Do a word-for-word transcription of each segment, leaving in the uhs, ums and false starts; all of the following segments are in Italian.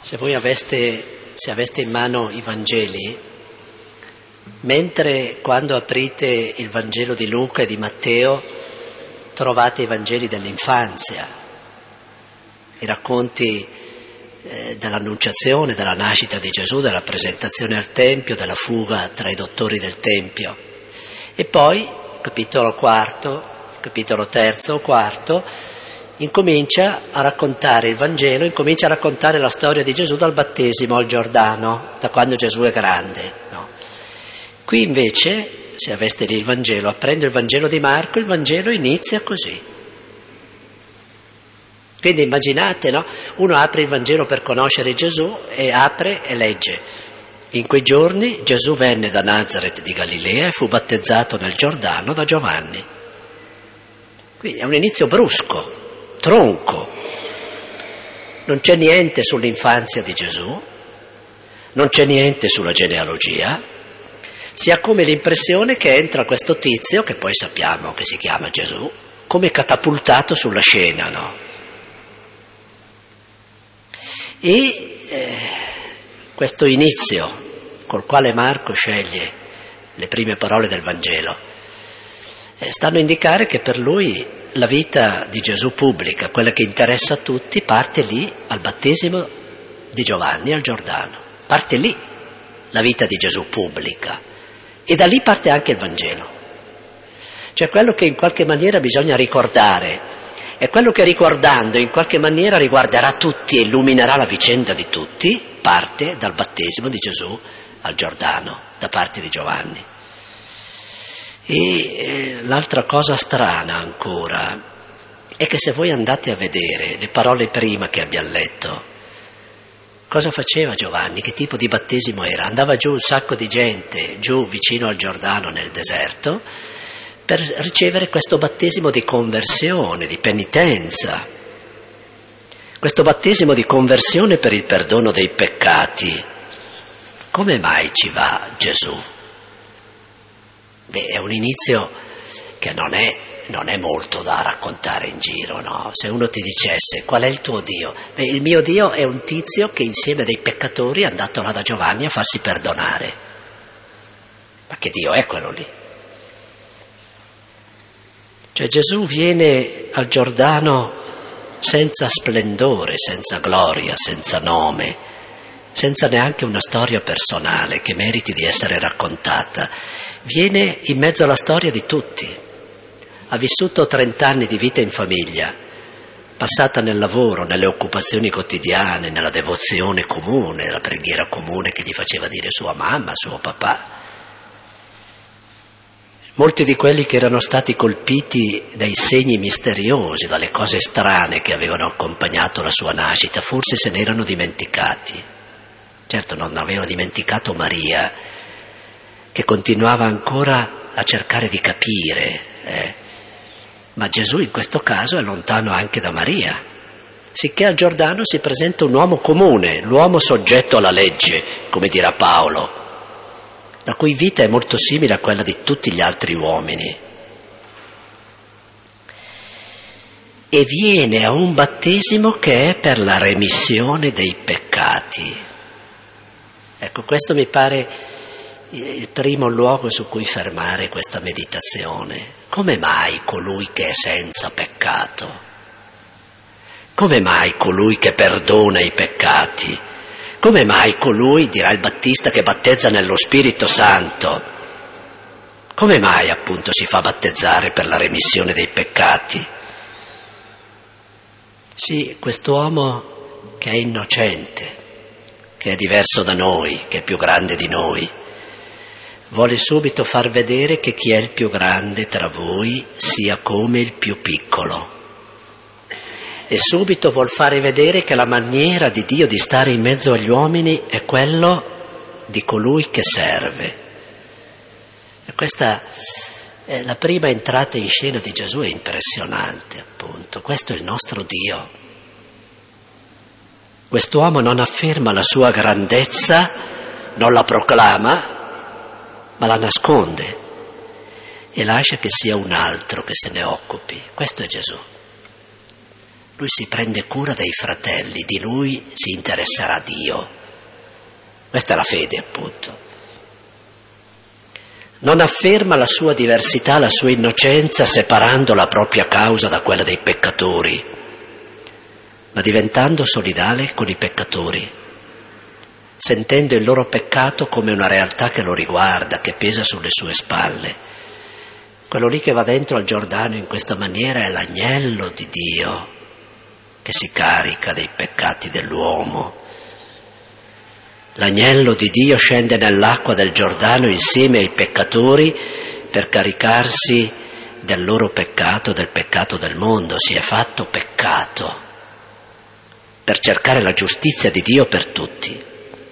Se voi aveste, se aveste in mano i Vangeli, mentre quando aprite il Vangelo di Luca e di Matteo trovate i Vangeli dell'infanzia, i racconti eh, dell'annunciazione, della nascita di Gesù, della presentazione al Tempio, della fuga tra i dottori del Tempio. E poi, capitolo quarto, capitolo terzo o quarto, incomincia a raccontare il Vangelo, incomincia a raccontare la storia di Gesù dal battesimo al Giordano, da quando Gesù è grande. No? Qui invece, se aveste lì il Vangelo, aprendo il Vangelo di Marco, il Vangelo inizia così. Quindi immaginate, no? Uno apre il Vangelo per conoscere Gesù e apre e legge. In quei giorni Gesù venne da Nazaret di Galilea e fu battezzato nel Giordano da Giovanni. Quindi è un inizio brusco, tronco. Non c'è niente sull'infanzia di Gesù, non c'è niente sulla genealogia. Si ha come l'impressione che entra questo tizio, che poi sappiamo che si chiama Gesù, come catapultato sulla scena, no? E eh, questo inizio col quale Marco sceglie le prime parole del Vangelo eh, stanno a indicare che per lui la vita di Gesù pubblica, quella che interessa a tutti, parte lì al battesimo di Giovanni al Giordano. Parte lì la vita di Gesù pubblica e da lì parte anche il Vangelo. Cioè quello che in qualche maniera bisogna ricordare è quello che ricordando in qualche maniera riguarderà tutti e illuminerà la vicenda di tutti, parte dal battesimo di Gesù al Giordano, da parte di Giovanni. E eh, l'altra cosa strana ancora è che se voi andate a vedere le parole prima che abbiamo letto, cosa faceva Giovanni? Che tipo di battesimo era? Andava giù un sacco di gente, giù vicino al Giordano nel deserto, per ricevere questo battesimo di conversione, di penitenza, questo battesimo di conversione per il perdono dei peccati. Come mai ci va Gesù? Beh, è un inizio che non è, non è molto da raccontare in giro, no? Se uno ti dicesse qual è il tuo Dio? Beh, il mio Dio è un tizio che insieme a dei peccatori è andato là da Giovanni a farsi perdonare. Ma che Dio è quello lì? Cioè Gesù viene al Giordano senza splendore, senza gloria, senza nome, senza neanche una storia personale che meriti di essere raccontata. Viene in mezzo alla storia di tutti. Ha vissuto trent'anni di vita in famiglia, passata nel lavoro, nelle occupazioni quotidiane, nella devozione comune, la preghiera comune che gli faceva dire sua mamma, suo papà. Molti di quelli che erano stati colpiti dai segni misteriosi, dalle cose strane che avevano accompagnato la sua nascita, forse se ne erano dimenticati. Certo non aveva dimenticato Maria, che continuava ancora a cercare di capire, eh. ma Gesù in questo caso è lontano anche da Maria, sicché al Giordano si presenta un uomo comune, l'uomo soggetto alla legge, come dirà Paolo, la cui vita è molto simile a quella di tutti gli altri uomini. E viene a un battesimo che è per la remissione dei peccati. Ecco, questo mi pare il primo luogo su cui fermare questa meditazione. Come mai colui che è senza peccato? Come mai colui che perdona i peccati? Come mai colui, dirà il Battista, che battezza nello Spirito Santo? Come mai appunto si fa battezzare per la remissione dei peccati? Sì, quest'uomo che è innocente, che è diverso da noi, che è più grande di noi, vuole subito far vedere che chi è il più grande tra voi sia come il più piccolo. E subito vuol fare vedere che la maniera di Dio di stare in mezzo agli uomini è quello di colui che serve. E questa è la prima entrata in scena di Gesù, è impressionante, appunto. Questo è il nostro Dio. Quest'uomo non afferma la sua grandezza, non la proclama, ma la nasconde e lascia che sia un altro che se ne occupi. Questo è Gesù. lui si prende cura dei fratelli, di lui si interesserà Dio. Questa è la fede, appunto. Non afferma la sua diversità, la sua innocenza, separando la propria causa da quella dei peccatori, ma diventando solidale con i peccatori, sentendo il loro peccato come una realtà che lo riguarda, che pesa sulle sue spalle. Quello lì che va dentro al Giordano in questa maniera è l'agnello di Dio che si carica dei peccati dell'uomo. L'agnello di Dio scende nell'acqua del Giordano insieme ai peccatori per caricarsi del loro peccato, del peccato del mondo. Si è fatto peccato per cercare la giustizia di Dio per tutti.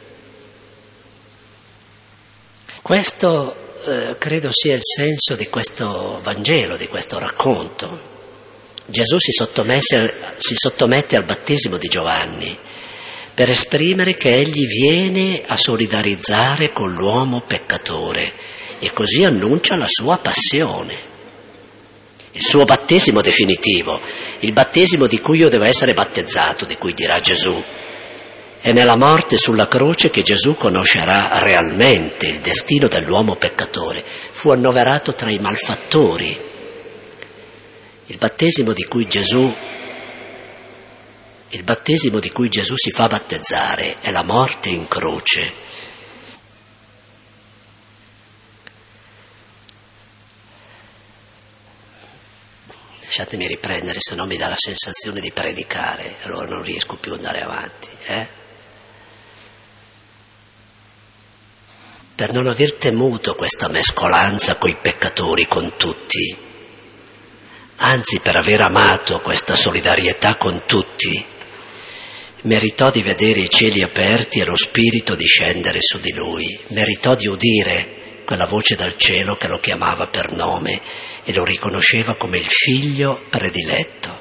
Questo eh, credo sia il senso di questo Vangelo, di questo racconto. Gesù si sottomette, si sottomette al battesimo di Giovanni per esprimere che egli viene a solidarizzare con l'uomo peccatore e così annuncia la sua passione, il suo battesimo definitivo, il battesimo di cui io devo essere battezzato, di cui dirà Gesù. È nella morte sulla croce che Gesù conoscerà realmente il destino dell'uomo peccatore. Fu annoverato tra i malfattori. Il battesimo di cui Gesù, il battesimo di cui Gesù si fa battezzare è la morte in croce. Lasciatemi riprendere, se no mi dà la sensazione di predicare, allora non riesco più ad andare avanti, eh? Per non aver temuto questa mescolanza coi peccatori, con tutti, anzi per aver amato questa solidarietà con tutti, meritò di vedere i cieli aperti e lo Spirito discendere su di lui, meritò di udire quella voce dal cielo che lo chiamava per nome e lo riconosceva come il figlio prediletto.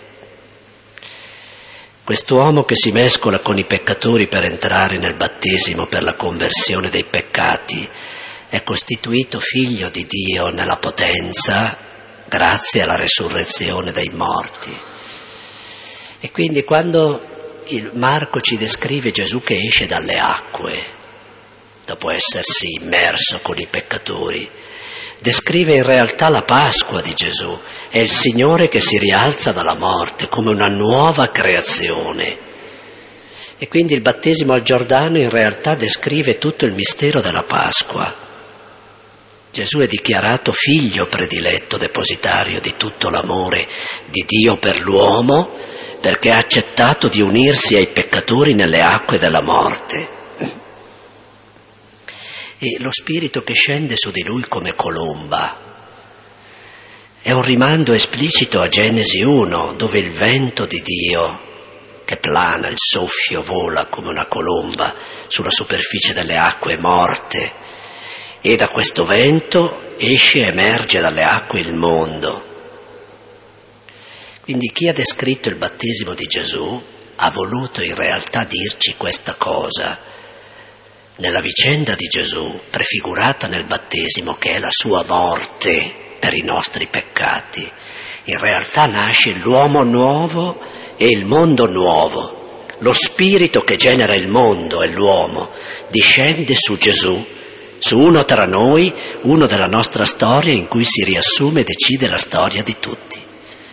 Quest'uomo che si mescola con i peccatori per entrare nel battesimo per la conversione dei peccati è costituito figlio di Dio nella potenza grazie alla resurrezione dei morti. E quindi quando il Marco ci descrive Gesù che esce dalle acque dopo essersi immerso con i peccatori, descrive in realtà la Pasqua di Gesù, è il Signore che si rialza dalla morte come una nuova creazione. E quindi il battesimo al Giordano in realtà descrive tutto il mistero della Pasqua. Gesù è dichiarato figlio prediletto, depositario di tutto l'amore di Dio per l'uomo, perché ha accettato di unirsi ai peccatori nelle acque della morte. E lo Spirito che scende su di lui come colomba è un rimando esplicito a Genesi uno, dove il vento di Dio che plana, il soffio vola come una colomba sulla superficie delle acque morte, e da questo vento esce e emerge dalle acque il mondo. Quindi chi ha descritto il battesimo di Gesù ha voluto in realtà dirci questa cosa. Nella vicenda di Gesù, prefigurata nel battesimo, che è la sua morte per i nostri peccati, in realtà nasce l'uomo nuovo e il mondo nuovo. Lo spirito che genera il mondo e l'uomo discende su Gesù, su uno tra noi, uno della nostra storia in cui si riassume e decide la storia di tutti.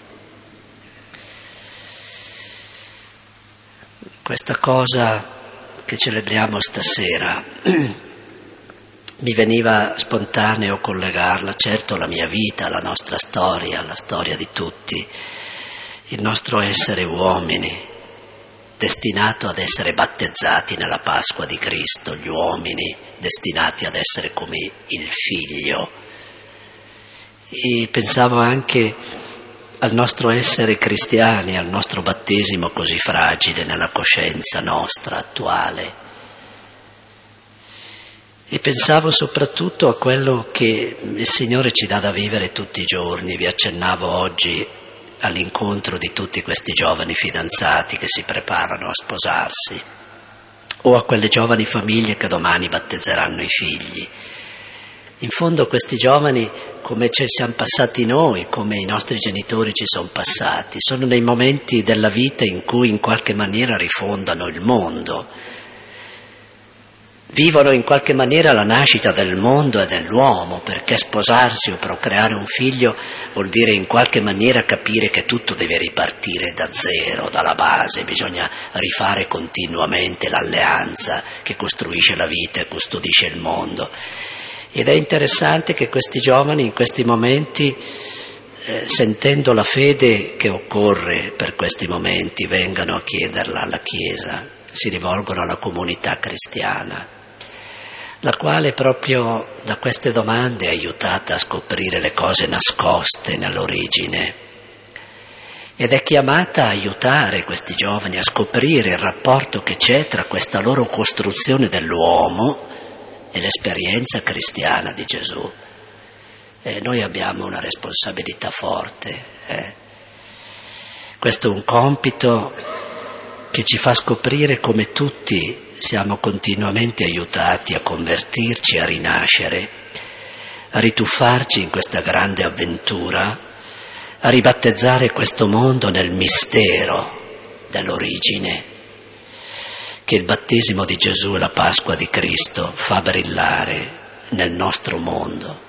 Questa cosa che celebriamo stasera mi veniva spontaneo collegarla, certo, alla mia vita, alla nostra storia, alla storia di tutti, il nostro essere uomini, destinato ad essere battezzati nella Pasqua di Cristo, gli uomini destinati ad essere come il Figlio. E pensavo anche al nostro essere cristiani, al nostro battesimo così fragile nella coscienza nostra attuale. E pensavo soprattutto a quello che il Signore ci dà da vivere tutti i giorni. Vi accennavo oggi all'incontro di tutti questi giovani fidanzati che si preparano a sposarsi, o a quelle giovani famiglie che domani battezzeranno i figli. In fondo questi giovani, come ci siamo passati noi, come i nostri genitori ci sono passati, sono nei momenti della vita in cui in qualche maniera rifondano il mondo, vivono in qualche maniera la nascita del mondo e dell'uomo, perché sposarsi o procreare un figlio vuol dire in qualche maniera capire che tutto deve ripartire da zero, dalla base, bisogna rifare continuamente l'alleanza che costruisce la vita e custodisce il mondo. Ed è interessante che questi giovani in questi momenti, eh, sentendo la fede che occorre per questi momenti, vengano a chiederla alla Chiesa, si rivolgono alla comunità cristiana, la quale proprio da queste domande è aiutata a scoprire le cose nascoste nell'origine ed è chiamata a aiutare questi giovani a scoprire il rapporto che c'è tra questa loro costruzione dell'uomo e l'esperienza cristiana di Gesù. E noi abbiamo una responsabilità forte. Eh. Questo è un compito che ci fa scoprire come tutti siamo continuamente aiutati a convertirci, a rinascere, a rituffarci in questa grande avventura, a ribattezzare questo mondo nel mistero dell'origine che il battesimo di Gesù e la Pasqua di Cristo fa brillare nel nostro mondo.